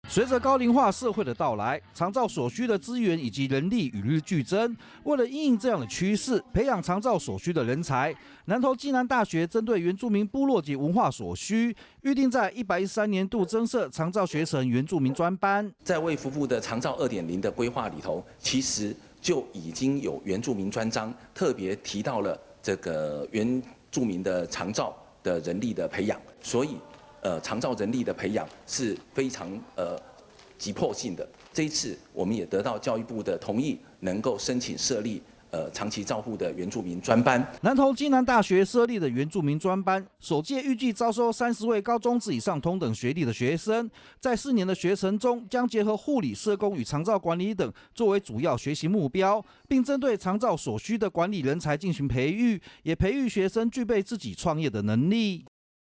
随着高龄化社会的到来，长照所需的资源以及人力与日俱增。为了因应这样的趋势，培养长照所需的人才，南投暨南大学针对原住民部落及文化所需，预定在113年度增设长照学程原住民专班。 在卫福部的长照2.0的规划里头，其实就已经有原住民专章，特别提到了这个原住民的长照的人力的培养，所以。长照人力的培养是非常急迫性的。这一次我们也得到教育部的同意，能够申请设立长期照护的原住民专班。 南投暨南大学设立的原住民专班，首届预计招收30位高中职以上同等学历的学生，在4年的学程中，将结合护理、社工与长照管理等作为主要学习目标，并针对长照所需的管理人才进行培育，也培育学生具备自己创业的能力。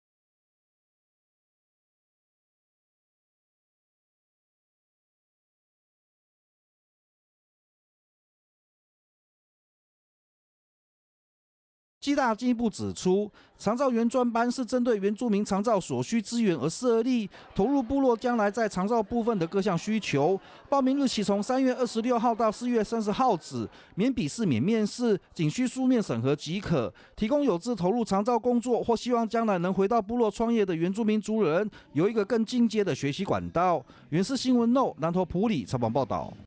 暨大进一步指出，长照原专班是针对原住民长照所需资源而设立，投入部落将来在长照部分的各项需求。报名日期从3月26号到4月30号止，免笔试免面试，仅需书面审核即可。提供有志投入长照工作或希望将来能回到部落创业的原住民族人，有一个更进阶的学习管道。原视新闻 NO 南投埔里采访报道。